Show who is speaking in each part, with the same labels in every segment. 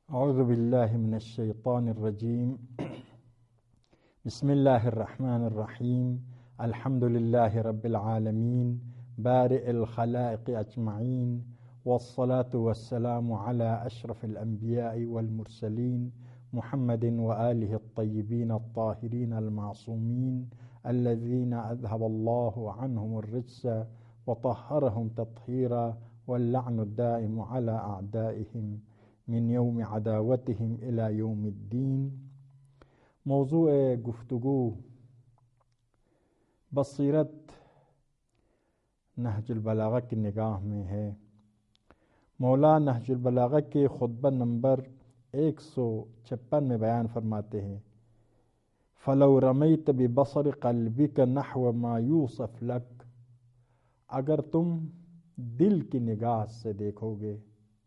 Speaker 1: أعوذ بالله من الشيطان الرجيم. بسم الله الرحمن الرحيم. الحمد لله رب العالمين بارئ الخلائق أجمعين، والصلاة والسلام على أشرف الأنبياء والمرسلين محمد وآله الطيبين الطاهرين المعصومين الذين أذهب الله عنهم الرجس وطهرهم تطهيرا، واللعن الدائم على أعدائهم من یوم عداوتهم الى یوم الدین۔ موضوع گفتگو بصیرت نہج البلاغہ کی نگاہ میں ہے۔ مولا نہج البلاغہ کے خطبہ نمبر 156 میں بیان فرماتے ہیں، فَلَوْ رَمَيْتَ بِبَصَرِ قَلْبِكَ نَحْوَ مَا يُوصَفْ لَكَ، اگر تم دل کی نگاہ سے دیکھو گے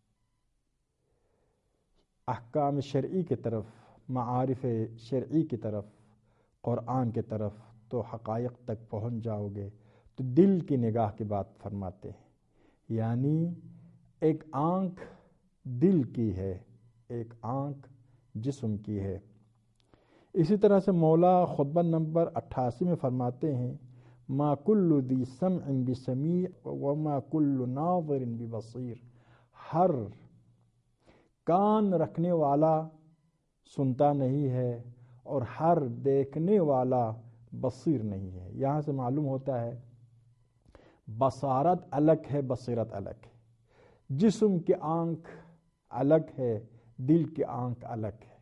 Speaker 1: احکام شرعی کی طرف، معارف شرعی کی طرف، قرآن کی طرف، تو حقائق تک پہنچ جاؤ گے۔ تو دل کی نگاہ کی بات فرماتے ہیں، یعنی ایک آنکھ دل کی ہے، ایک آنکھ جسم کی ہے۔ اسی طرح سے مولا خطبہ نمبر 88 میں فرماتے ہیں، ما کل ذی سمع بسمیع وما کل ناظر ببصیر، ہر کان رکھنے والا سنتا نہیں ہے اور ہر دیکھنے والا بصیر نہیں ہے۔ یہاں سے معلوم ہوتا ہے بصارت الگ ہے، بصیرت الگ ہے۔ جسم کی آنکھ الگ ہے، دل کی آنکھ الگ ہے۔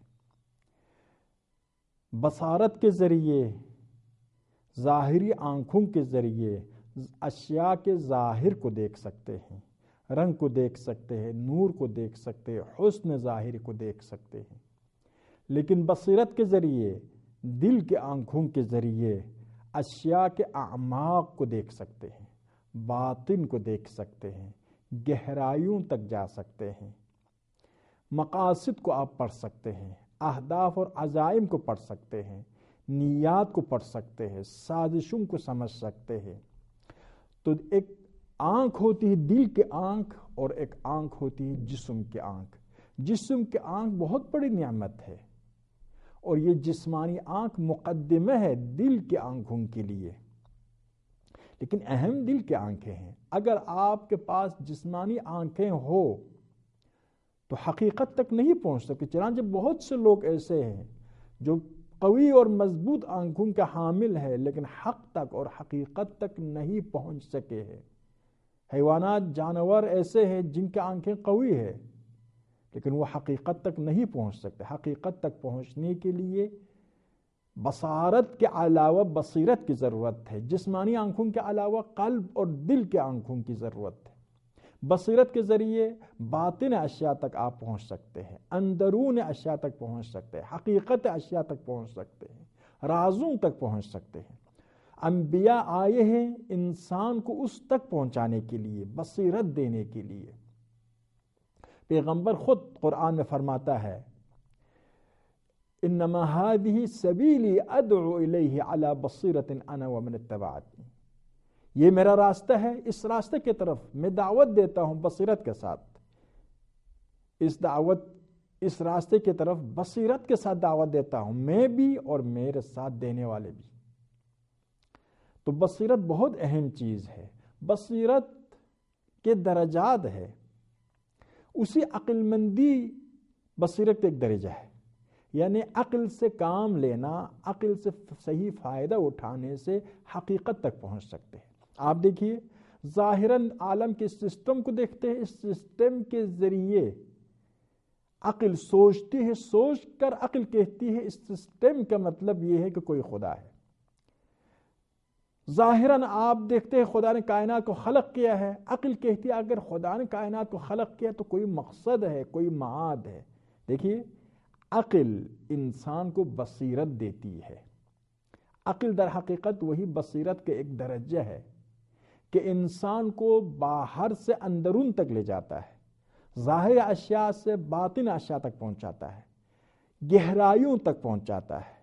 Speaker 1: بصارت کے ذریعے، ظاہری آنکھوں کے ذریعے اشیاء کے ظاہر کو دیکھ سکتے ہیں، رنگ کو دیکھ سکتے ہیں، نور کو دیکھ سکتے ہیں، حسن ظاہری کو دیکھ سکتے ہیں۔ لیکن بصیرت کے ذریعے، دل کے آنکھوں کے ذریعے اشیاء کے اعماق کو دیکھ سکتے ہیں، باطن کو دیکھ سکتے ہیں، گہرائیوں تک جا سکتے ہیں، مقاصد کو آپ پڑھ سکتے ہیں، اہداف اور عزائم کو پڑھ سکتے ہیں، نیات کو پڑھ سکتے ہیں، سازشوں کو سمجھ سکتے ہیں۔ تو ایک آنکھ ہوتی ہے دل کی آنکھ، اور ایک آنکھ ہوتی ہے جسم کی آنکھ۔ جسم کی آنکھ بہت بڑی نعمت ہے، اور یہ جسمانی آنکھ مقدمہ ہے دل کی آنکھوں کے لیے، لیکن اہم دل کی آنکھیں ہیں۔ اگر آپ کے پاس جسمانی آنکھیں ہو تو حقیقت تک نہیں پہنچ سکتے۔ چنانچہ بہت سے لوگ ایسے ہیں جو قوی اور مضبوط آنکھوں کا حامل ہے، لیکن حق تک اور حقیقت تک نہیں پہنچ سکے ہیں۔ حیوانات، جانور ایسے ہیں جن کی آنکھیں قوی ہیں، لیکن وہ حقیقت تک نہیں پہنچ سکتے۔ حقیقت تک پہنچنے کے لیے بصارت کے علاوہ بصیرت کی ضرورت ہے۔ جسمانی آنکھوں کے علاوہ قلب اور دل کے آنکھوں کی ضرورت ہے۔ بصیرت کے ذریعے باطن اشیاء تک آپ پہنچ سکتے ہیں، اندرون اشیاء تک پہنچ سکتے ہیں، حقیقت اشیاء تک پہنچ سکتے ہیں، رازوں تک پہنچ سکتے ہیں۔ انبیاء آئے ہیں انسان کو اس تک پہنچانے کے لیے، بصیرت دینے کے لیے۔ پیغمبر خود قرآن میں فرماتا ہے، انما هذه سبیلی ادعو الیہ علی بصیرۃ انا ومن اتبعنی، یہ میرا راستہ ہے، اس راستے کی طرف میں دعوت دیتا ہوں بصیرت کے ساتھ۔ اس راستے کی طرف بصیرت کے ساتھ دعوت دیتا ہوں، میں بھی اور میرے ساتھ دینے والے بھی۔ تو بصیرت بہت اہم چیز ہے۔ بصیرت کے درجات ہے، اسی عقل مندی بصیرت ایک درجہ ہے، یعنی عقل سے کام لینا، عقل سے صحیح فائدہ اٹھانے سے حقیقت تک پہنچ سکتے ہیں۔ آپ دیکھیے، ظاہراً عالم کے سسٹم کو دیکھتے ہیں، اس سسٹم کے ذریعے عقل سوچتی ہے، سوچ کر عقل کہتی ہے اس سسٹم کا مطلب یہ ہے کہ کوئی خدا ہے۔ ظاہراً آپ دیکھتے ہیں خدا نے کائنات کو خلق کیا ہے، عقل کہتی ہے اگر خدا نے کائنات کو خلق کیا تو کوئی مقصد ہے، کوئی معاد ہے۔ دیکھیے، عقل انسان کو بصیرت دیتی ہے۔ عقل در حقیقت وہی بصیرت کا ایک درجہ ہے کہ انسان کو باہر سے اندرون تک لے جاتا ہے، ظاہر اشیاء سے باطن اشیاء تک پہنچاتا ہے، گہرائیوں تک پہنچاتا ہے۔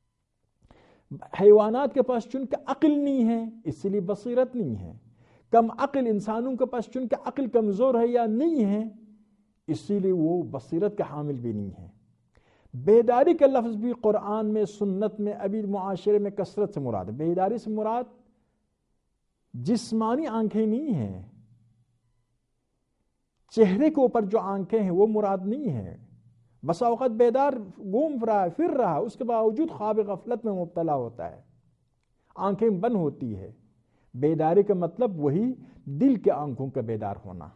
Speaker 1: حیوانات کے پاس چونکہ عقل نہیں ہے اس لیے بصیرت نہیں ہے۔ کم عقل انسانوں کے پاس چونکہ عقل کمزور ہے یا نہیں ہے اسی لیے وہ بصیرت کے حامل بھی نہیں ہے۔ بیداری کا لفظ بھی قرآن میں، سنت میں، ابھی معاشرے میں کثرت سے مراد ہے۔ بیداری سے مراد جسمانی آنکھیں نہیں ہیں، چہرے کے اوپر جو آنکھیں ہیں وہ مراد نہیں ہیں۔ بسا اوقات بیدار گھوم رہا ہے، پھر رہا ہے، اس کے باوجود خواب غفلت میں مبتلا ہوتا ہے، آنکھیں بند ہوتی ہے۔ بیداری کا مطلب وہی دل کے آنکھوں کا بیدار ہونا،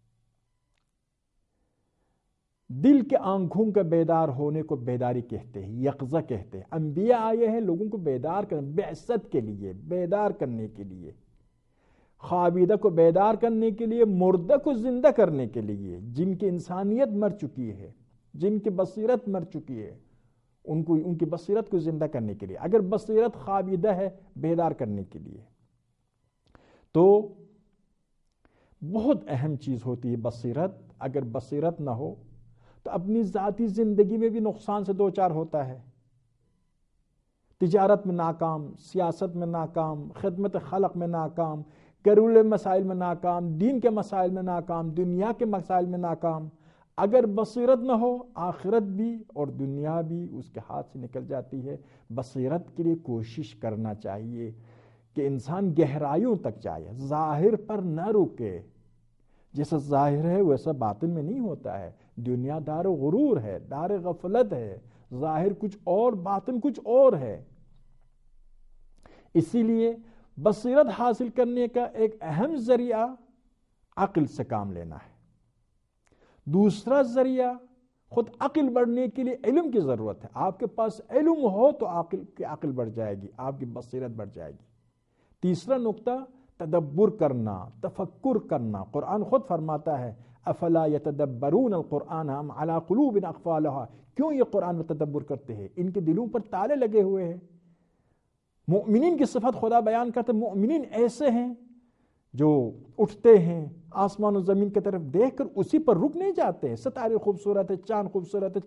Speaker 1: دل کے آنکھوں کا بیدار ہونے کو بیداری کہتے ہیں، یقظہ کہتے ہیں۔ انبیاء آئے ہیں لوگوں کو بیدار کرنے، بعثت کے لیے، بیدار کرنے کے لیے، خوابیدہ کو بیدار کرنے کے لیے، مردہ کو زندہ کرنے کے لیے، جن کی انسانیت مر چکی ہے، جن کی بصیرت مر چکی ہے، ان کی بصیرت کو زندہ کرنے کے لیے۔ اگر بصیرت خوابیدہ ہے، بیدار کرنے کے لیے۔ تو بہت اہم چیز ہوتی ہے بصیرت۔ اگر بصیرت نہ ہو تو اپنی ذاتی زندگی میں بھی نقصان سے دوچار ہوتا ہے، تجارت میں ناکام، سیاست میں ناکام، خدمت خلق میں ناکام، گھریلو مسائل میں ناکام، دین کے مسائل میں ناکام، دنیا کے مسائل میں ناکام۔ اگر بصیرت نہ ہو، آخرت بھی اور دنیا بھی اس کے ہاتھ سے نکل جاتی ہے۔ بصیرت کے لیے کوشش کرنا چاہیے کہ انسان گہرائیوں تک جائے، ظاہر پر نہ رکے۔ جیسا ظاہر ہے ویسا باطن میں نہیں ہوتا ہے۔ دنیا دار غرور ہے، دار غفلت ہے، ظاہر کچھ اور باطن کچھ اور ہے۔ اسی لیے بصیرت حاصل کرنے کا ایک اہم ذریعہ عقل سے کام لینا ہے۔ دوسرا ذریعہ، خود عقل بڑھنے کے لیے علم کی ضرورت ہے۔ آپ کے پاس علم ہو تو عقل بڑھ جائے گی، آپ کی بصیرت بڑھ جائے گی۔ تیسرا نقطہ، تدبر کرنا، تفکر کرنا۔ قرآن خود فرماتا ہے افلا یتدبرون القرآن ام علی قلوب اقفالها، کیوں یہ قرآن میں تدبر کرتے ہیں؟ ان کے دلوں پر تالے لگے ہوئے ہیں۔ مؤمنین کی صفت خدا بیان کرتے، مؤمنین ایسے ہیں جو اٹھتے ہیں آسمان و زمین کی طرف دیکھ کر اسی پر رک نہیں جاتے ہیں۔ ستارے خوبصورت ہے، چاند خوبصورت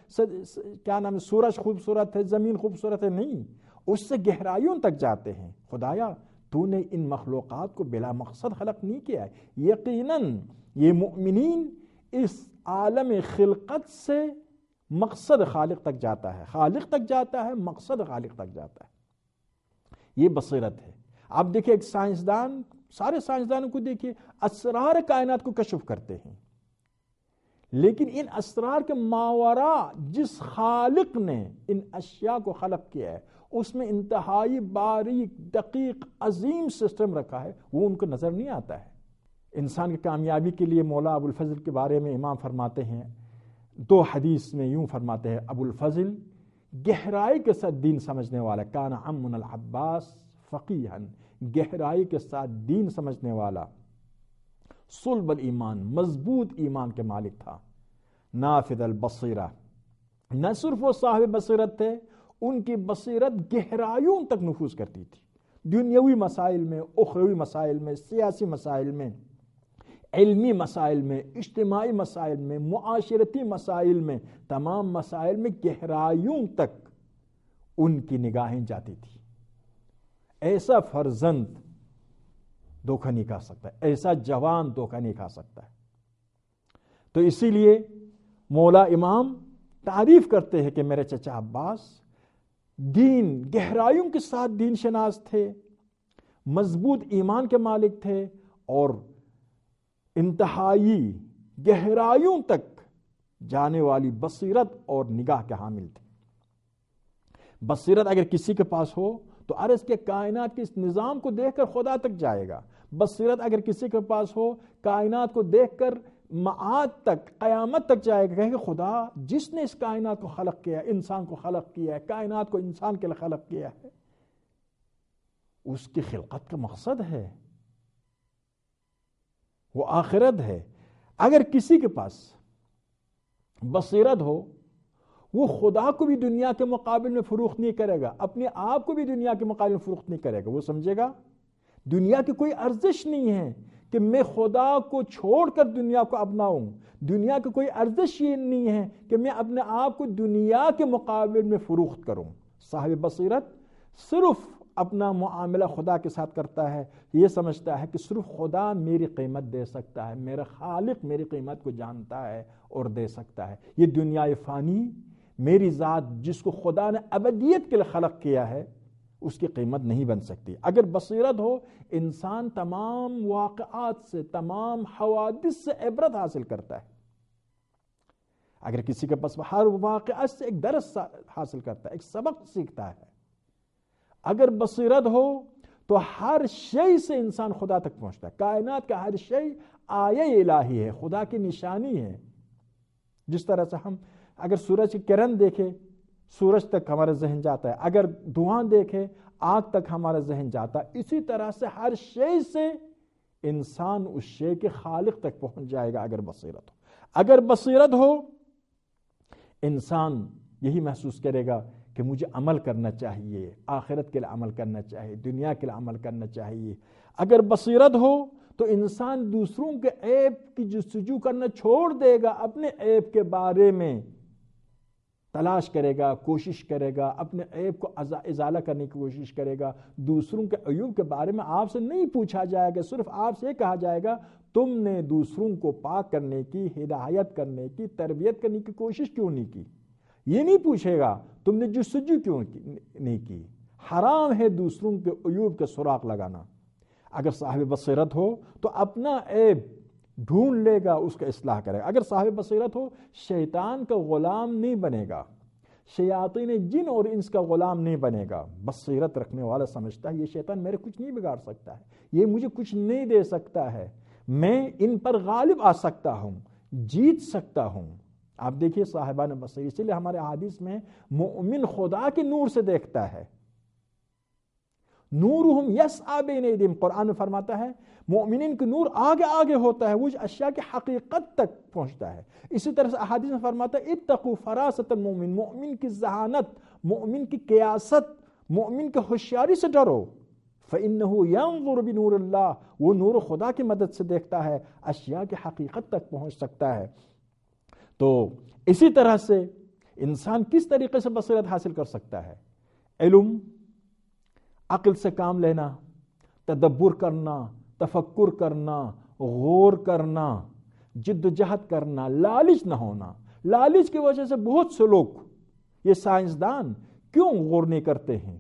Speaker 1: ہے، سورج خوبصورت ہے، زمین خوبصورت ہے، نہیں، اس سے گہرائیوں تک جاتے ہیں۔ خدایا تو نے ان مخلوقات کو بلا مقصد خلق نہیں کیا ہے۔ یقیناً یہ مؤمنین اس عالم خلقت سے مقصد خالق تک جاتا ہے، خالق تک جاتا ہے، مقصد خالق تک جاتا ہے۔ یہ بصیرت ہے۔ آپ دیکھیں ایک سائنسدان، سارے سائنسدانوں کو دیکھیں، اسرار کائنات کو کشف کرتے ہیں، لیکن ان اسرار کے ماوراء جس خالق نے ان اشیاء کو خلق کیا ہے، اس میں انتہائی باریک، دقیق، عظیم سسٹم رکھا ہے، وہ ان کو نظر نہیں آتا ہے۔ انسان کی کامیابی کے لیے مولا ابو الفضل کے بارے میں امام فرماتے ہیں، دو حدیث میں یوں فرماتے ہیں، ابو الفضل گہرائی کے ساتھ دین سمجھنے والا، کان عمنا العباس فقیہا، گہرائی کے ساتھ دین سمجھنے والا، صلب الایمان، مضبوط ایمان کے مالک تھا، نافذ البصیرہ، نہ صرف وہ صاحب بصیرت تھے، ان کی بصیرت گہرائیوں تک نفوذ کرتی تھی، دنیاوی مسائل میں، اخروی مسائل میں، سیاسی مسائل میں، علمی مسائل میں، اجتماعی مسائل میں، معاشرتی مسائل میں، تمام مسائل میں گہرائیوں تک ان کی نگاہیں جاتی تھی۔ ایسا فرزند دھوکہ نہیں کھا سکتا، ایسا جوان دھوکہ نہیں کھا سکتا۔ تو اسی لیے مولا امام تعریف کرتے ہیں کہ میرے چچا عباس دین، گہرائیوں کے ساتھ دین شناس تھے، مضبوط ایمان کے مالک تھے، اور انتہائی گہرائیوں تک جانے والی بصیرت اور نگاہ کے حامل تھے۔ بصیرت اگر کسی کے پاس ہو تو عرض کے کائنات کے اس نظام کو دیکھ کر خدا تک جائے گا۔ بصیرت اگر کسی کے پاس ہو، کائنات کو دیکھ کر معاد تک، قیامت تک جائے گا، کہیں کہ خدا جس نے اس کائنات کو خلق کیا ہے، انسان کو خلق کیا ہے، کائنات کو انسان کے لیے خلق کیا ہے، اس کی خلقت کا مقصد ہے، وہ آخرت ہے۔ اگر کسی کے پاس بصیرت ہو، وہ خدا کو بھی دنیا کے مقابل میں فروخت نہیں کرے گا، اپنے آپ کو بھی دنیا کے مقابل میں فروخت نہیں کرے گا۔ وہ سمجھے گا دنیا کی کوئی ارزش نہیں ہے کہ میں خدا کو چھوڑ کر دنیا کو اپناؤں، دنیا کی کوئی ارزش یہ نہیں ہے کہ میں اپنے آپ کو دنیا کے مقابل میں فروخت کروں۔ صاحب بصیرت صرف اپنا معاملہ خدا کے ساتھ کرتا ہے، یہ سمجھتا ہے کہ صرف خدا میری قیمت دے سکتا ہے، میرا خالق میری قیمت کو جانتا ہے اور دے سکتا ہے. یہ دنیا فانی میری ذات جس کو خدا نے ابدیت کے لیے خلق کیا ہے اس کی قیمت نہیں بن سکتی. اگر بصیرت ہو انسان تمام واقعات سے، تمام حوادث سے عبرت حاصل کرتا ہے. اگر کسی کے پاس ہر واقعہ سے ایک درس حاصل کرتا ہے، ایک سبق سیکھتا ہے. اگر بصیرت ہو تو ہر شے سے انسان خدا تک پہنچتا ہے. کائنات کا ہر شے آیہ الہی ہے، خدا کی نشانی ہے. جس طرح سے ہم اگر سورج کی کرن دیکھیں سورج تک ہمارا ذہن جاتا ہے، اگر دھواں دیکھیں آگ تک ہمارا ذہن جاتا ہے، اسی طرح سے ہر شے سے انسان اس شے کے خالق تک پہنچ جائے گا اگر بصیرت ہو. اگر بصیرت ہو انسان یہی محسوس کرے گا کہ مجھے عمل کرنا چاہیے، آخرت کے لیے عمل کرنا چاہیے، دنیا کے لیے عمل کرنا چاہیے. اگر بصیرت ہو تو انسان دوسروں کے عیب کی جستجو کرنا چھوڑ دے گا، اپنے عیب کے بارے میں تلاش کرے گا، کوشش کرے گا، اپنے عیب کو ازالہ کرنے کی کوشش کرے گا. دوسروں کے عیوب کے بارے میں آپ سے نہیں پوچھا جائے گا، صرف آپ سے یہ کہا جائے گا تم نے دوسروں کو پاک کرنے کی، ہدایت کرنے کی، تربیت کرنے کی کوشش کیوں نہیں کی. یہ نہیں پوچھے گا تم نے جستجو کیوں نہیں کی. حرام ہے دوسروں کے عیوب کے سراغ لگانا. اگر صاحب بصیرت ہو تو اپنا عیب ڈھونڈ لے گا، اس کا اصلاح کرے گا. اگر صاحب بصیرت ہو شیطان کا غلام نہیں بنے گا، شیاطین جن اور انس کا غلام نہیں بنے گا. بصیرت رکھنے والا سمجھتا ہے یہ شیطان میرے کچھ نہیں بگاڑ سکتا ہے، یہ مجھے کچھ نہیں دے سکتا ہے، میں ان پر غالب آ سکتا ہوں، جیت سکتا ہوں. آپ دیکھیے صاحبان بصیرت، اس لیے ہمارے حدیث میں مومن خدا کے نور سے دیکھتا ہے. نورہم یسعی بین ایدیہم، قرآن میں فرماتا ہے مومنین کے نور آگے آگے ہوتا ہے، وہ اشیاء کی حقیقت تک پہنچتا ہے. اسی طرح سے احادیث میں فرماتا ہے اتقوا فراست المؤمن، مومن کی ذہانت، مومن کی قیاست، مومن کی ہوشیاری سے ڈرو. فإنہ ینظر بنور اللہ، وہ نور خدا کی مدد سے دیکھتا ہے، اشیاء کی حقیقت تک پہنچ سکتا ہے. تو اسی طرح سے انسان کس طریقے سے بصیرت حاصل کر سکتا ہے؟ علم، عقل سے کام لینا، تدبر کرنا، تفکر کرنا، غور کرنا، جد و جہد کرنا، لالچ نہ ہونا. لالچ کی وجہ سے بہت سے لوگ، یہ سائنسدان کیوں غور نہیں کرتے ہیں؟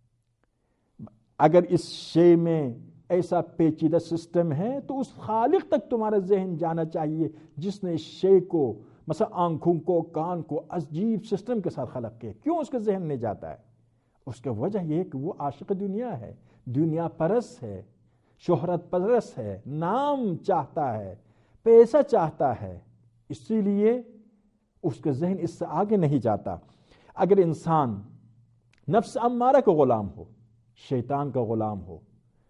Speaker 1: اگر اس شے میں ایسا پیچیدہ سسٹم ہے تو اس خالق تک تمہارا ذہن جانا چاہیے جس نے اس شے کو، مثلا آنکھوں کو، کان کو عجیب سسٹم کے ساتھ خلق کیا. کیوں اس کا ذہن نہیں جاتا ہے؟ اس کی وجہ یہ کہ وہ عاشق دنیا ہے، دنیا پرست ہے، شہرت پرست ہے، نام چاہتا ہے، پیسہ چاہتا ہے، اسی لیے اس کا ذہن اس سے آگے نہیں جاتا. اگر انسان نفس امارہ کا غلام ہو، شیطان کا غلام ہو،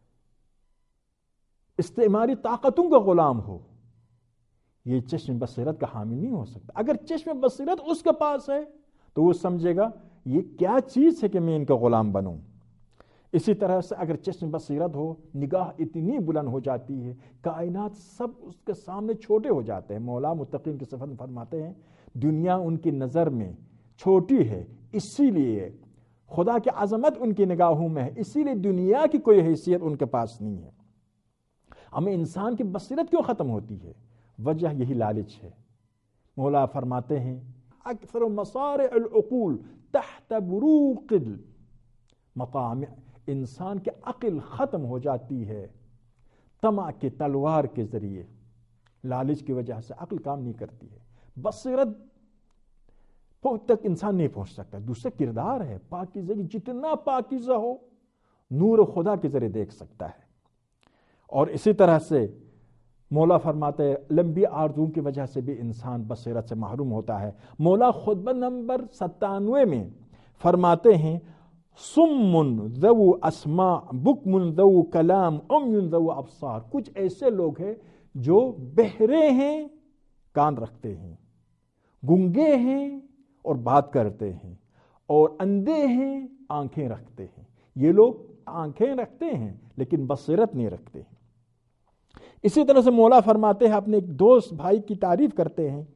Speaker 1: استعماری طاقتوں کا غلام ہو، یہ چشم بصیرت کا حامل نہیں ہو سکتا. اگر چشم بصیرت اس کے پاس ہے تو وہ سمجھے گا یہ کیا چیز ہے کہ میں ان کا غلام بنوں. اسی طرح سے اگر چشم بصیرت ہو، نگاہ اتنی بلند ہو جاتی ہے کائنات سب اس کے سامنے چھوٹے ہو جاتے ہیں. مولا متقین کی صفت میں فرماتے ہیں دنیا ان کی نظر میں چھوٹی ہے، اسی لیے خدا کی عظمت ان کی نگاہوں میں ہے، اسی لیے دنیا کی کوئی حیثیت ان کے پاس نہیں ہے. ہمیں انسان کی بصیرت کیوں ختم ہوتی ہے؟ وجہ یہی لالچ ہے. مولا فرماتے ہیں اکثر مصارع العقول تحت بروق المطامع، انسان کی عقل ختم ہو جاتی ہے طمع کی تلوار کے ذریعے. لالچ کی وجہ سے عقل کام نہیں کرتی ہے، بصیرت تک انسان نہیں پہنچ سکتا. دوسرا کردار ہے، پاکیزگی جتنا پاکیزہ ہو نور خدا کے ذریعے دیکھ سکتا ہے. اور اسی طرح سے مولا فرماتے ہیں لمبی آرزوؤں کی وجہ سے بھی انسان بصیرت سے محروم ہوتا ہے. مولا خطبہ نمبر 97 میں فرماتے ہیں سم ذو اسماء بکم ذو کلام عمی ذو ابصار، کچھ ایسے لوگ ہیں جو بہرے ہیں کان رکھتے ہیں، گنگے ہیں اور بات کرتے ہیں، اور اندھے ہیں آنکھیں رکھتے ہیں. یہ لوگ آنکھیں رکھتے ہیں لیکن بصیرت نہیں رکھتے ہیں. اسی طرح سے مولا فرماتے ہیں اپنے ایک دوست بھائی کی تعریف کرتے ہیں،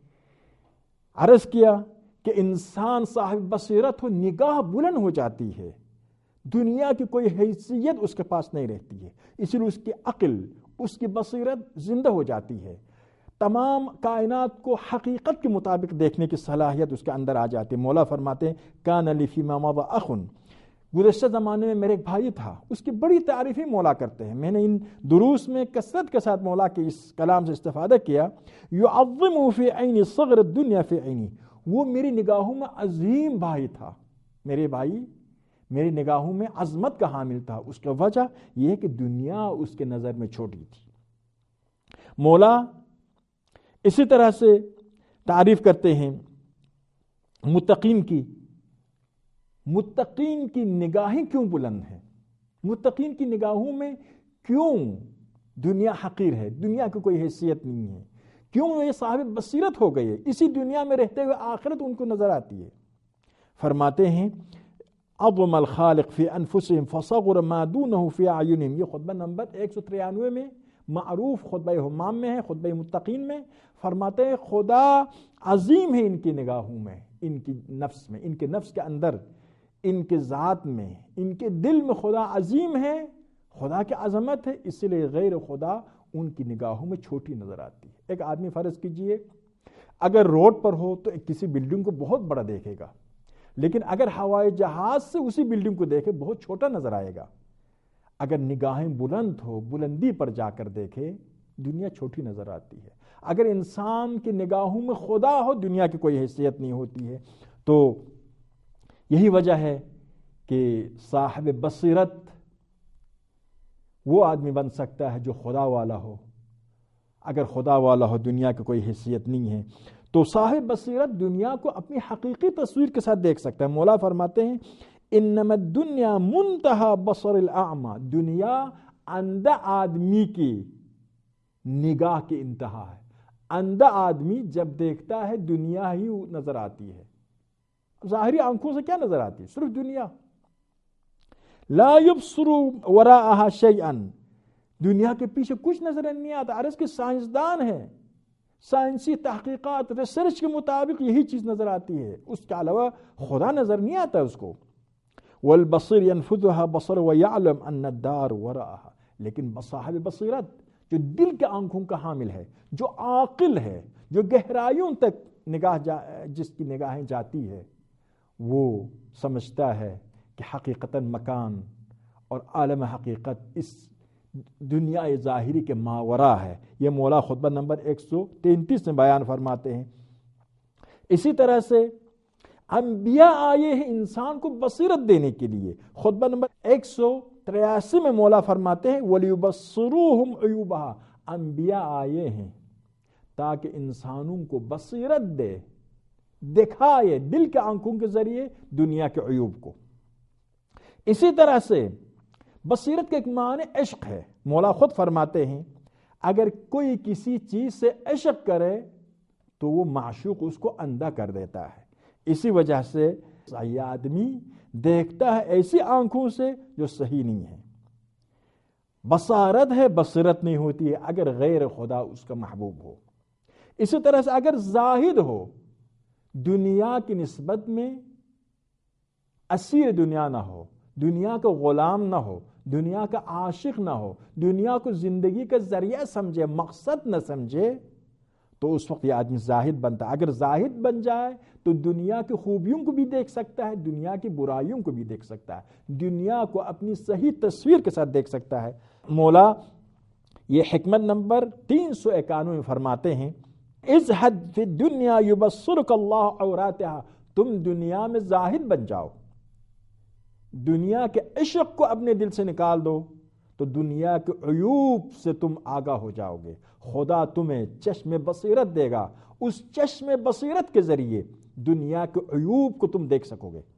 Speaker 1: عرض کیا کہ انسان صاحب بصیرت ہو، نگاہ بلند ہو جاتی ہے، دنیا کی کوئی حیثیت اس کے پاس نہیں رہتی ہے، اس لیے اس کی عقل، اس کی بصیرت زندہ ہو جاتی ہے، تمام کائنات کو حقیقت کے مطابق دیکھنے کی صلاحیت اس کے اندر آ جاتی ہے۔ مولا فرماتے ہیں کان لی فیما مضی اخ، گزشتہ زمانے میں میرے ایک بھائی تھا، اس کی بڑی تعریفیں مولا کرتے ہیں۔ میں نے ان دروس میں کثرت کے ساتھ مولا کے اس کلام سے استفادہ کیا، یعظمہ فی عینی صغر الدنیا فی عینی، وہ میری نگاہوں میں عظیم بھائی تھا، میرے بھائی میری نگاہوں میں عظمت کا حامل تھا۔ اس کا وجہ یہ ہے کہ دنیا اس کے نظر میں چھوٹی تھی۔ مولا اسی طرح سے تعریف کرتے ہیں متقین کی، متقین کی نگاہیں کیوں بلند ہیں، متقین کی نگاہوں میں کیوں دنیا حقیر ہے، دنیا کی کوئی حیثیت نہیں ہے، کیوں یہ صاحب بصیرت ہو گئی ہے، اسی دنیا میں رہتے ہوئے آخرت ان کو نظر آتی ہے۔ فرماتے ہیں عظم الخالق فی انفسهم فصغر ما دونه فی اعینهم، یہ خطبہ نمبر 193 میں معروف خطبہ ہمام میں ہے، خطبہ متقین میں فرماتے ہیں خدا عظیم ہے ان کی نگاہوں میں، ان کی نفس میں، ان کے نفس کے اندر، ان کے ذات میں، ان کے دل میں خدا عظیم ہے، خدا کی عظمت ہے، اس لیے غیر خدا ان کی نگاہوں میں چھوٹی نظر آتی ہے۔ ایک آدمی فرض کیجئے اگر روڈ پر ہو تو کسی بلڈنگ کو بہت بڑا دیکھے گا، لیکن اگر ہوائی جہاز سے اسی بلڈنگ کو دیکھے بہت چھوٹا نظر آئے گا۔ اگر نگاہیں بلند ہو، بلندی پر جا کر دیکھے، دنیا چھوٹی نظر آتی ہے۔ اگر انسان کی نگاہوں میں خدا ہو، دنیا کی کوئی حیثیت نہیں ہوتی ہے۔ تو یہی وجہ ہے کہ صاحب بصیرت وہ آدمی بن سکتا ہے جو خدا والا ہو۔ اگر خدا والا ہو، دنیا کی کوئی حیثیت نہیں ہے، تو صاحب بصیرت دنیا کو اپنی حقیقی تصویر کے ساتھ دیکھ سکتا ہے۔ مولا فرماتے ہیں انما الدنیا منتہا بصر الاعمی، دنیا اندھا آدمی کی نگاہ کی انتہا ہے۔ اندھا آدمی جب دیکھتا ہے دنیا ہی نظر آتی ہے، ظاہری آنکھوں سے کیا نظر آتی ہے؟ صرف دنیا۔ لا یبصر وراءها شیئا، دنیا کے پیچھے کچھ نظر نہیں آتا۔ عرض کے سائنسدان ہے، سائنسی تحقیقات ریسرچ کے مطابق یہی چیز نظر آتی ہے، اس کے علاوہ خدا نظر نہیں آتا اس کو۔ والبصیر ينفذها بصر ويعلم ان الدار وراءها، لیکن صاحب بصیرت جو دل کے آنکھوں کا حامل ہے، جو عاقل ہے، جو گہرائیوں تک جس کی نگاہیں جاتی ہے، وہ سمجھتا ہے کہ حقیقتاً مکان اور عالم حقیقت اس دنیا ظاہری کے ماورا ہے۔ یہ مولا خطبہ نمبر 133 میں بیان فرماتے ہیں۔ اسی طرح سے انبیاء آئے ہیں انسان کو بصیرت دینے کے لیے۔ خطبہ نمبر 183 میں مولا فرماتے ہیں وَلِيُبَصِّرُوهُمْ عُيُوبَهَا، انبیاء آئے ہیں تاکہ انسانوں کو بصیرت دے، دکھائے دل کے آنکھوں کے ذریعے دنیا کے عیوب کو۔ اسی طرح سے بصیرت کے ایک معنی عشق ہے۔ مولا خود فرماتے ہیں اگر کوئی کسی چیز سے عشق کرے تو وہ معشوق اس کو اندھا کر دیتا ہے۔ اسی وجہ سے یہ آدمی دیکھتا ہے ایسی آنکھوں سے جو صحیح نہیں ہے۔ بصارت ہے، بصیرت نہیں ہوتی ہے اگر غیر خدا اس کا محبوب ہو۔ اسی طرح سے اگر زاہد ہو، دنیا کی نسبت میں اسیر دنیا نہ ہو، دنیا کا غلام نہ ہو، دنیا کا عاشق نہ ہو، دنیا کو زندگی کا ذریعہ سمجھے، مقصد نہ سمجھے، تو اس وقت یہ آدمی زاہد بنتا ہے۔ اگر زاہد بن جائے تو دنیا کی خوبیوں کو بھی دیکھ سکتا ہے، دنیا کی برائیوں کو بھی دیکھ سکتا ہے، دنیا کو اپنی صحیح تصویر کے ساتھ دیکھ سکتا ہے۔ مولا یہ حکمت نمبر 391 میں فرماتے ہیں اِزْهَدْ فِي الدُّنْيَا يُبَصِّرُكَ اللَّهُ عَوْرَاتِهَا، تم دنیا میں زاہد بن جاؤ، دنیا کے عشق کو اپنے دل سے نکال دو تو دنیا کے عیوب سے تم آگاہ ہو جاؤ گے۔ خدا تمہیں چشم بصیرت دے گا، اس چشم بصیرت کے ذریعے دنیا کے عیوب کو تم دیکھ سکو گے۔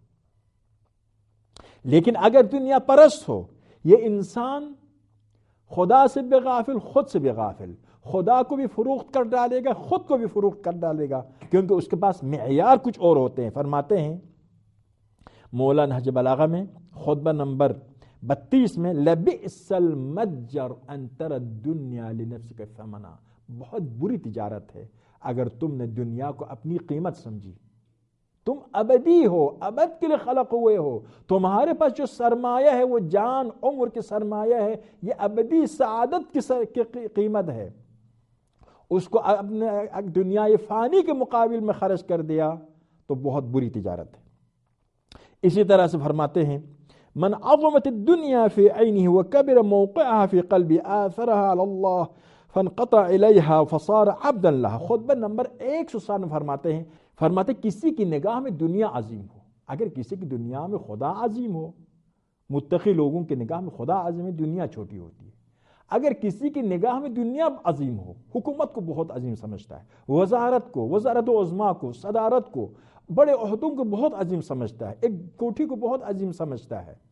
Speaker 1: لیکن اگر دنیا پرست ہو، یہ انسان خدا سے بے غافل، خود سے بے غافل، خدا کو بھی فروخت کر ڈالے گا، خود کو بھی فروخت کر ڈالے گا، کیونکہ اس کے پاس معیار کچھ اور ہوتے ہیں۔ فرماتے ہیں مولا نہج بلاغہ میں خطبہ نمبر 32 میں لَبِئْسَ الْمَتْجَرُ أَن تَرَى الدُّنْيَا لِنَفْسِكَ ثَمَنًا، بہت بری تجارت ہے اگر تم نے دنیا کو اپنی قیمت سمجھی، تم ابدی ہو، ابد کے لیے خلق ہوئے ہو. تمہارے پاس جو سرمایہ ہے وہ جان عمر کی سرمایہ ہے، یہ ابدی سعادت کی قیمت ہے. اس کو اپنے دنیا فانی کے مقابل میں خرچ کر دیا تو بہت بری تجارت ہے. اسی طرح سے فرماتے ہیں من عظمت الدنیا فی عینہ وکبر موقعها فی قلبی آثرها علی اللہ فانقطع الیہا فصار عبدا لہا. خطبہ نمبر 107 میں فرماتے کسی کی نگاہ میں دنیا عظیم ہو. اگر کسی کی دنیا میں خدا عظیم ہو، متقی لوگوں کی نگاہ میں خدا عظیم ہے، دنیا چھوٹی ہوتی ہے. اگر کسی کی نگاہ میں دنیا عظیم ہو، حکومت کو بہت عظیم سمجھتا ہے، وزارت کو، وزارت عظمیٰ کو، صدارت کو، بڑے عہدوں کو بہت عظیم سمجھتا ہے، ایک کوٹھی کو بہت عظیم سمجھتا ہے،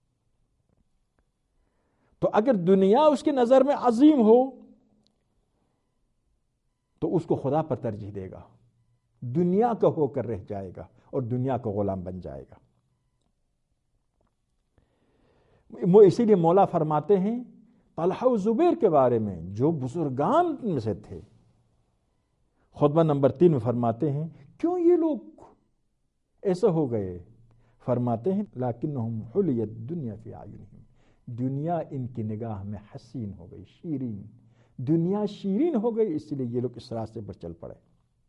Speaker 1: تو اگر دنیا اس کی نظر میں عظیم ہو تو اس کو خدا پر ترجیح دے گا، دنیا کا ہو کر رہ جائے گا اور دنیا کا غلام بن جائے گا. وہ اسی لیے مولا فرماتے ہیں طلحہ و زبیر کے بارے میں جو بزرگان میں سے تھے، خطبہ نمبر 3 میں فرماتے ہیں کیوں یہ لوگ ایسا ہو گئے؟ فرماتے ہیں لیکنہم حلیت دنیا فی اعینہم، دنیا ان کی نگاہ میں حسین ہو گئی، شیرین، دنیا شیرین ہو گئی، اس لیے یہ لوگ اس راستے پر چل پڑے.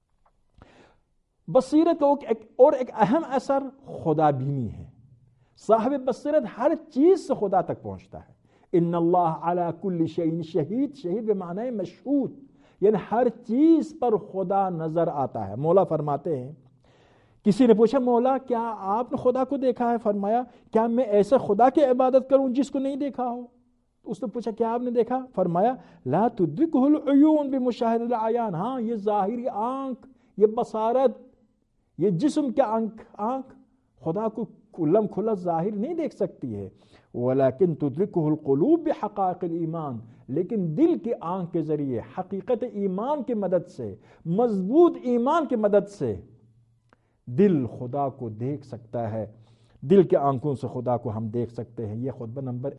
Speaker 1: بصیرت اور ایک اہم اثر خدا بینی ہے. صاحب بصیرت ہر چیز سے خدا تک پہنچتا ہے. ان اللہ علی کل شیء شہید، شہید بمعنی مشہود، یعنی ہر چیز پر خدا نظر آتا ہے. مولا فرماتے ہیں کسی نے پوچھا مولا کیا آپ نے خدا کو دیکھا ہے؟ فرمایا کیا میں ایسے خدا کی عبادت کروں جس کو نہیں دیکھا ہو؟ اس نے پوچھا کیا آپ نے دیکھا؟ فرمایا لا تدرکہ العیون بمشاہد العیان. ہاں یہ ظاہری آنکھ، یہ بصارت، یہ جسم کے آنکھ خدا کو کلم کھلا ظاہر نہیں دیکھ سکتی ہے. ولیکن تدرکہ القلوب بحقائق الایمان، لیکن دل کی آنکھ کے ذریعے حقیقت ایمان کی مدد سے، مضبوط ایمان کی مدد سے دل خدا کو دیکھ سکتا ہے. دل کے آنکھوں سے خدا کو ہم دیکھ سکتے ہیں. یہ خطبہ نمبر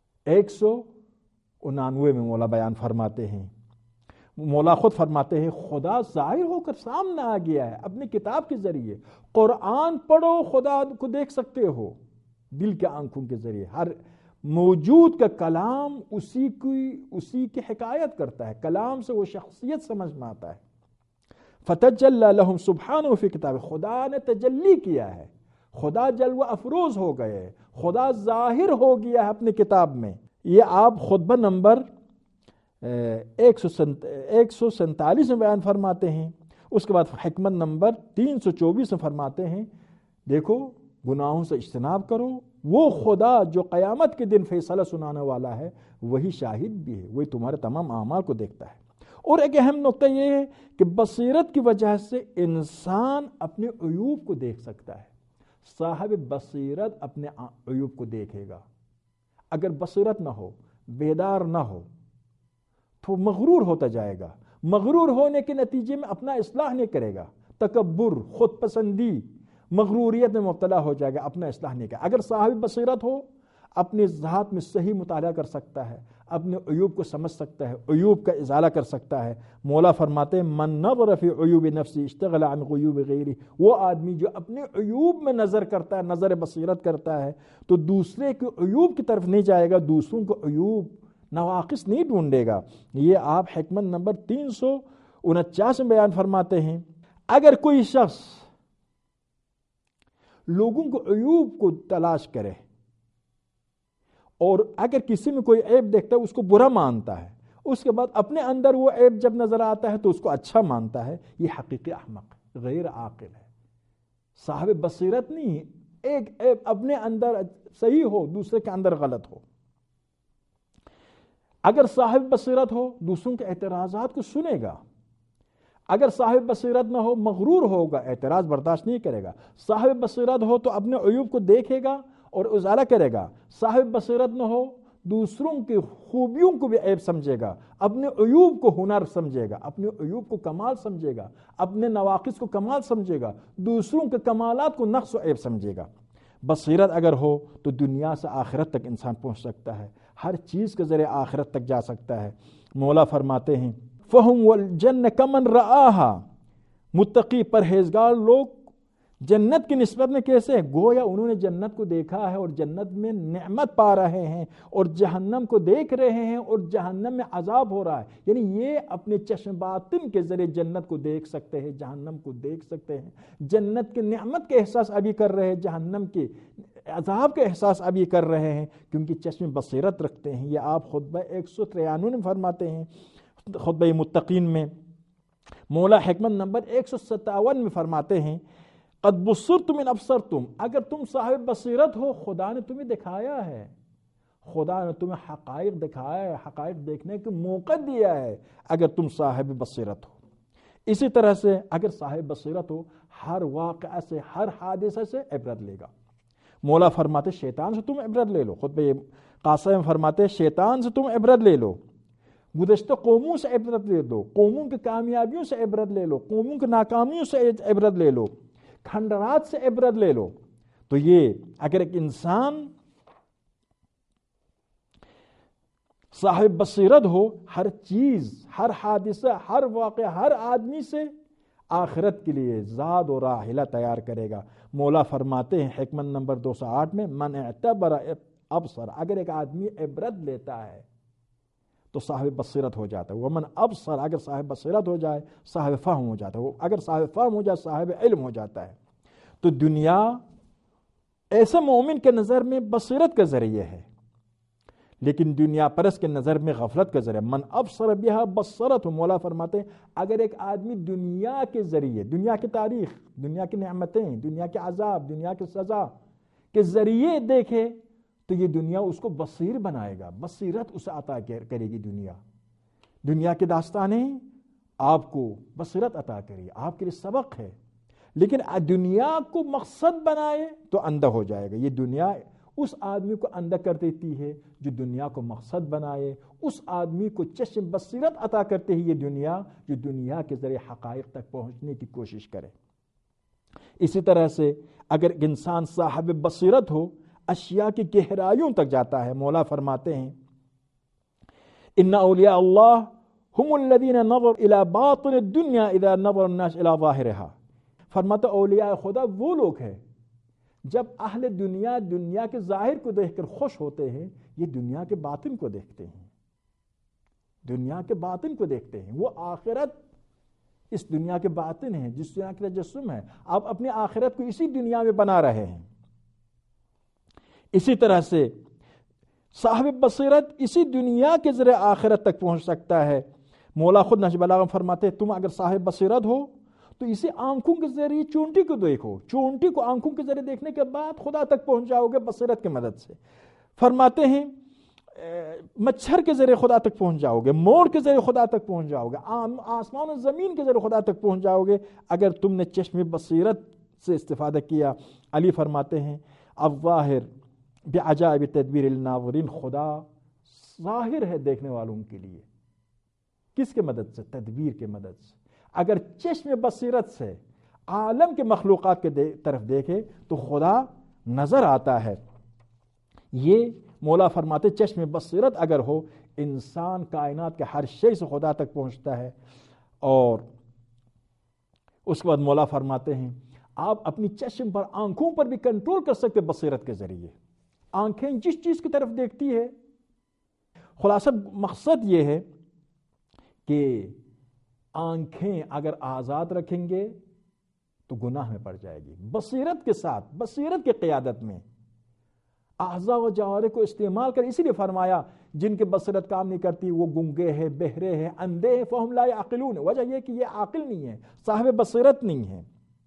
Speaker 1: 199 میں مولا بیان فرماتے ہیں. مولا خود فرماتے ہیں خدا ظاہر ہو کر سامنے آ گیا ہے اپنی کتاب کے ذریعے. قرآن پڑھو خدا کو دیکھ سکتے ہو دل کے آنکھوں کے ذریعے. ہر موجود کا کلام اسی کی حکایت کرتا ہے، کلام سے وہ شخصیت سمجھ میں آتا ہے. فتجلی لہم سبحانہ فی کتاب، خدا نے تجلی کیا ہے، خدا جلوہ افروز ہو گئے، خدا ظاہر ہو گیا ہے اپنی کتاب میں. یہ آپ خطبہ نمبر 147 میں بیان فرماتے ہیں. اس کے بعد حکمت نمبر 324 میں فرماتے ہیں دیکھو گناہوں سے اجتناب کرو، وہ خدا جو قیامت کے دن فیصلہ سنانے والا ہے وہی شاہد بھی ہے، وہی تمہارے تمام اعمال کو دیکھتا ہے. اور ایک اہم نقطہ یہ ہے کہ بصیرت کی وجہ سے انسان اپنے عیوب کو دیکھ سکتا ہے. صاحب بصیرت اپنے عیوب کو دیکھے گا. اگر بصیرت نہ ہو، بیدار نہ ہو تو مغرور ہوتا جائے گا. مغرور ہونے کے نتیجے میں اپنا اصلاح نہیں کرے گا، تکبر، خود پسندی، مغروریت میں مبتلا ہو جائے گا، اپنا اصلاح نہیں کرے. اگر صاحب بصیرت ہو اپنے ذات میں صحیح مطالعہ کر سکتا ہے، اپنے عیوب کو سمجھ سکتا ہے، عیوب کا ازالہ کر سکتا ہے. مولا فرماتے ہیں من نظر فی عیوب نفسی اشتغل عن عیوب غیری، وہ آدمی جو اپنے عیوب میں نظر کرتا ہے، نظر بصیرت کرتا ہے تو دوسرے کے عیوب کی طرف نہیں جائے گا، دوسروں کو عیوب نواقص نہیں ڈھونڈے گا. یہ آپ حکمت نمبر 349 میں بیان فرماتے ہیں اگر کوئی شخص لوگوں کو عیوب کو تلاش کرے اور اگر کسی میں کوئی عیب دیکھتا ہے اس کو برا مانتا ہے، اس کے بعد اپنے اندر وہ عیب جب نظر آتا ہے تو اس کو اچھا مانتا ہے، یہ حقیقی احمق، غیر عاقل ہے، صاحب بصیرت نہیں ہے. ایک عیب اپنے اندر صحیح ہو دوسرے کے اندر غلط ہو. اگر صاحب بصیرت ہو دوسروں کے اعتراضات کو سنے گا، اگر صاحب بصیرت نہ ہو مغرور ہوگا، اعتراض برداشت نہیں کرے گا. صاحب بصیرت ہو تو اپنے عیوب کو دیکھے گا اور ازالہ کرے گا. صاحب بصیرت نہ ہو دوسروں کی خوبیوں کو بھی عیب سمجھے گا، اپنے عیوب کو ہنر سمجھے گا، اپنے عیوب کو کمال سمجھے گا، اپنے نواقص کو کمال سمجھے گا، دوسروں کے کمالات کو نقص و عیب سمجھے گا. بصیرت اگر ہو تو دنیا سے آخرت تک انسان پہنچ سکتا ہے، ہر چیز کے ذریعے آخرت تک جا سکتا ہے. مولا فرماتے ہیں فَهُمْ وَالْجَنَّ كَمَنْ رَآهَا، متقی پرہیزگار لوگ جنت کی نسبت میں کیسے ہے؟ گویا انہوں نے جنت کو دیکھا ہے اور جنت میں نعمت پا رہے ہیں، اور جہنم کو دیکھ رہے ہیں اور جہنم میں عذاب ہو رہا ہے، یعنی یہ اپنے چشم باطن کے ذریعے جنت کو دیکھ سکتے ہیں، جہنم کو دیکھ سکتے ہیں، جنت کی نعمت کے احساس ابھی کر رہے ہیں، جہنم کے عذاب کے احساس ابھی کر رہے ہیں، کیونکہ چشم بصیرت رکھتے ہیں۔ یہ آپ خطبہ 193 میں فرماتے ہیں، خطبہ متقین میں مولا حکمت نمبر 157 میں فرماتے ہیں، قد بصرتم من ابصرتم، اگر تم صاحب بصیرت ہو، خدا نے تمہیں دکھایا ہے، خدا نے تمہیں حقائق دکھایا ہے، حقائق دیکھنے کا موقع دیا ہے، اگر تم صاحب بصیرت ہو۔ اسی طرح سے اگر صاحب بصیرت ہو، ہر واقعہ سے، ہر حادثہ سے عبرت لے گا۔ مولا فرماتے شیطان سے تم عبرت لے لو، خطبہ قاسم فرماتے شیطان سے تم عبرت لے لو، گزشتہ قوموں سے عبرت لے لو، قوموں کی کامیابیوں سے عبرت لے لو، قوموں کی ناکامیوں سے عبرت لے لو، کھنڈرات سے عبرت لے لو۔ تو یہ اگر ایک انسان صاحب بصیرت ہو، ہر چیز، ہر حادثہ، ہر واقعہ، ہر آدمی سے آخرت کے لیے زاد و راحلہ تیار کرے گا۔ مولا فرماتے ہیں حکمت نمبر 208 میں، من اعتبر ابصر، اگر ایک آدمی عبرت لیتا ہے تو صاحب بصیرت ہو جاتا ہے، ومن ابصر، اگر صاحب بصیرت ہو جائے صاحب فہم ہو جاتا ہے، اگر صاحب فہم ہو جائے صاحب علم ہو جاتا ہے۔ تو دنیا ایسے مومن کے نظر میں بصیرت کا ذریعہ ہے، لیکن دنیا پرست کے نظر میں غفلت کا ذریعہ۔ من ابصر بها بصرت، مولا فرماتے ہیں اگر ایک آدمی دنیا کے ذریعے، دنیا کی تاریخ، دنیا کی نعمتیں، دنیا کے عذاب، دنیا کی سزا کے ذریعے دیکھے تو یہ دنیا اس کو بصیر بنائے گا، بصیرت اسے عطا کرے گی۔ دنیا کی داستانیں آپ کو بصیرت عطا کرے گی، آپ کے لیے سبق ہے، لیکن دنیا کو مقصد بنائے تو اندھا ہو جائے گا۔ یہ دنیا اس آدمی کو اندھا کر دیتی ہے جو دنیا کو مقصد بنائے، اس آدمی کو چشم بصیرت عطا کرتے ہیں یہ دنیا، جو دنیا کے ذریعے حقائق تک پہنچنے کی کوشش کرے۔ اسی طرح سے اگر انسان صاحب بصیرت ہو، اشیاء کی گہرائیوں تک جاتا ہے۔ مولا فرماتے ہیں ان اولیاء اللہ هم الذین نظر الى باطن الدنیا اذا نظر الناس الى ظاہرها، فرماتا اولیاء خدا وہ لوگ ہیں جب اہل دنیا دنیا کے ظاہر کو دیکھ کر خوش ہوتے ہیں، یہ دنیا کے باطن کو دیکھتے ہیں، دنیا کے باطن کو دیکھتے ہیں۔ وہ آخرت اس دنیا کے باطن ہے، جس دنیا کا تجسم ہے، آپ اپنی آخرت کو اسی دنیا میں بنا رہے ہیں۔ اسی طرح سے صاحب بصیرت اسی دنیا کے ذریعے آخرت تک پہنچ سکتا ہے۔ مولا خود نہج بلاغہ فرماتے ہیں تم اگر صاحب بصیرت ہو تو اسی آنکھوں کے ذریعے چونٹی کو دیکھو، چونٹی کو آنکھوں کے ذریعے دیکھنے کے بعد خدا تک پہنچ جاؤ گے بصیرت کی مدد سے۔ فرماتے ہیں مچھر کے ذریعے خدا تک پہنچ جاؤ گے، موڑ کے ذریعے خدا تک پہنچ جاؤ گے، آسمان و زمین کے ذریعے خدا تک پہنچ جاؤ گے اگر تم نے چشم بصیرت سے استفادہ کیا۔ علی فرماتے ہیں الظاہر بعجائب تدبیر الناظرین، خدا ظاہر ہے دیکھنے والوں کے لیے، کس کے مدد سے؟ تدبیر کے مدد سے۔ اگر چشم بصیرت سے عالم کے مخلوقات کے طرف دیکھے تو خدا نظر آتا ہے۔ یہ مولا فرماتے چشم بصیرت اگر ہو، انسان کائنات کے ہر شے سے خدا تک پہنچتا ہے۔ اور اس کے بعد مولا فرماتے ہیں آپ اپنی چشم پر، آنکھوں پر بھی کنٹرول کر سکتے بصیرت کے ذریعے۔ آنکھیں جس چیز کی طرف دیکھتی ہے، خلاصہ مقصد یہ ہے کہ آنکھیں اگر آزاد رکھیں گے تو گناہ میں پڑ جائے گی۔ بصیرت کے ساتھ، بصیرت کی قیادت میں اعضاء و جوارح کو استعمال کر، اسی لیے فرمایا جن کی بصیرت کام نہیں کرتی وہ گنگے ہیں، بہرے ہیں، اندھے ہیں، فہم لا یعقلون، وجہ یہ کہ یہ عاقل نہیں ہے، صاحب بصیرت نہیں ہے۔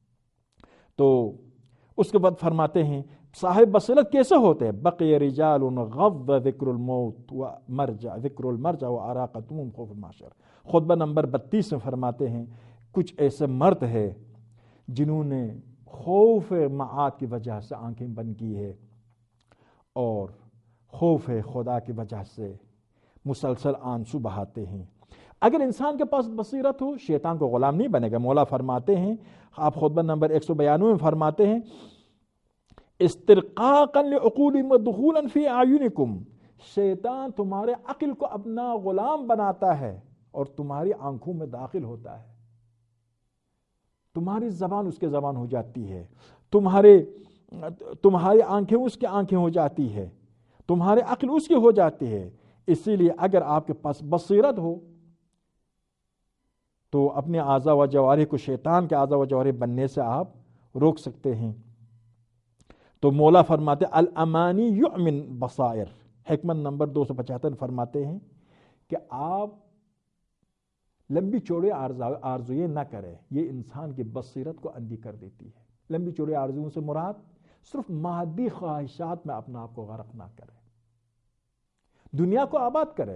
Speaker 1: تو اس کے بعد فرماتے ہیں صاحب بصیرت کیسے ہوتے ہیں؟ بقی رجال غض ذکر الموت و مرجع، ذکر المرجع و اراقتهم خوف المحشر۔ خطبہ نمبر 32 میں فرماتے ہیں کچھ ایسے مرد ہیں جنہوں نے خوف معاد کی وجہ سے آنکھیں بند کی ہے اور خوف خدا کی وجہ سے مسلسل آنسو بہاتے ہیں۔ اگر انسان کے پاس بصیرت ہو شیطان کو غلام نہیں بنے گا۔ مولا فرماتے ہیں آپ خطبہ نمبر 192 میں فرماتے ہیں استرقاقا لعقولہم ودخولا فی اعینکم، شیطان تمہارے عقل کو اپنا غلام بناتا ہے اور تمہاری آنکھوں میں داخل ہوتا ہے۔ تمہاری زبان اس کے زبان ہو جاتی ہے، تمہاری آنکھیں اس کی آنکھیں ہو جاتی ہے، تمہاری عقل اس کی ہو جاتی ہے۔ اسی لیے اگر آپ کے پاس بصیرت ہو تو اپنے اعضاء و جوارح کو شیطان کے اعضاء و جوارح بننے سے آپ روک سکتے ہیں۔ تو مولا فرماتے الامانی یؤمن بصائر، حکمت نمبر 275 فرماتے ہیں کہ آپ لمبی چوڑے آرزویں نہ کریں، یہ انسان کی بصیرت کو اندھی کر دیتی ہے۔ لمبی چوڑے آرزوؤں سے مراد صرف مادی خواہشات میں اپنا آپ کو غرق نہ کرے، دنیا کو آباد کرے،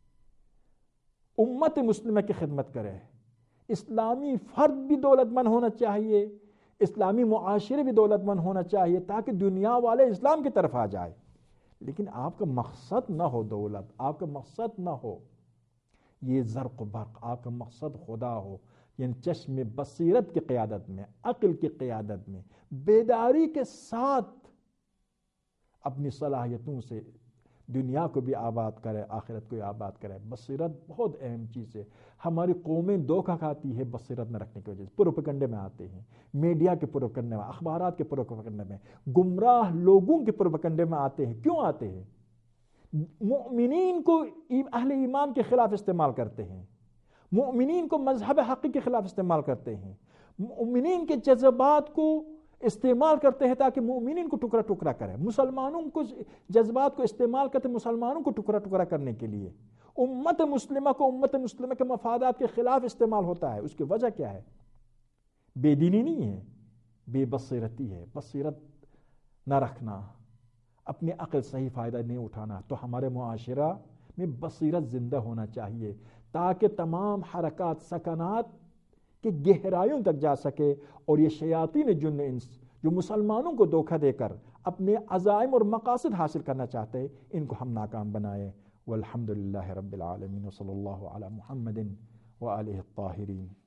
Speaker 1: امت مسلمہ کی خدمت کرے۔ اسلامی فرد بھی دولت مند ہونا چاہیے، اسلامی معاشرے بھی دولت مند ہونا چاہیے تاکہ دنیا والے اسلام کی طرف آ جائے۔ لیکن آپ کا مقصد نہ ہو دولت، آپ کا مقصد نہ ہو یہ زرق و برق، آپ کا مقصد خدا ہو، یعنی چشم بصیرت کی قیادت میں، عقل کی قیادت میں، بیداری کے ساتھ اپنی صلاحیتوں سے دنیا کو بھی آباد کرے، آخرت کو بھی آباد کرے۔ بصیرت بہت اہم چیز ہے۔ ہماری قومیں دھوکہ کھاتی ہے بصیرت نہ رکھنے کی وجہ سے، پروپیگنڈے میں آتے ہیں، میڈیا کے پروپیگنڈے میں، اخبارات کے پروپیگنڈے میں، گمراہ لوگوں کے پروپیگنڈے میں آتے ہیں۔ کیوں آتے ہیں؟ مؤمنین کو اہل ایمان کے خلاف استعمال کرتے ہیں، مؤمنین کو مذہب حق کے خلاف استعمال کرتے ہیں، مؤمنین کے جذبات کو استعمال کرتے ہیں تاکہ مؤمنین کو ٹکڑا ٹکڑا کریں، مسلمانوں کو جذبات کو استعمال کرتے ہیں مسلمانوں کو ٹکڑا ٹکڑا کرنے کے لیے۔ امت مسلمہ کو امت مسلمہ کے مفادات کے خلاف استعمال ہوتا ہے۔ اس کی وجہ کیا ہے؟ بے دینی نہیں ہے، بے بصیرتی ہے۔ بصیرت نہ رکھنا، اپنی عقل صحیح فائدہ نہیں اٹھانا۔ تو ہمارے معاشرہ میں بصیرت زندہ ہونا چاہیے تاکہ تمام حرکات سکنات کہ گہرائیوں تک جا سکے، اور یہ شیاطین جن انس جو مسلمانوں کو دھوکہ دے کر اپنے عزائم اور مقاصد حاصل کرنا چاہتے ہیں، ان کو ہم ناکام بنائے۔ والحمد للہ رب العالمین، وصلی اللہ علی محمد وآلہ الطاہرین۔